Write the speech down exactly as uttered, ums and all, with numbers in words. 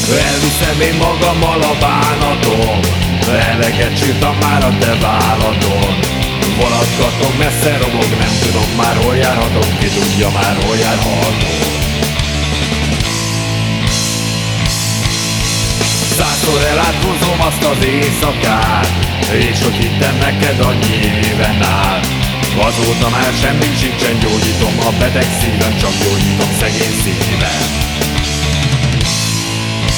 Elviszem én magammal a bánatom, eleget sírtam már a te válladon. Vonatgatom, messze robog, nem tudom már hol járhatom, ki tudja már hol járhatom. Százszor eláthúzom azt az éjszakát, és hogy hittem neked annyi éven át. Azóta már semmi sincsen, gyógyítom a beteg szívem, csak gyógyítom szegény szívem.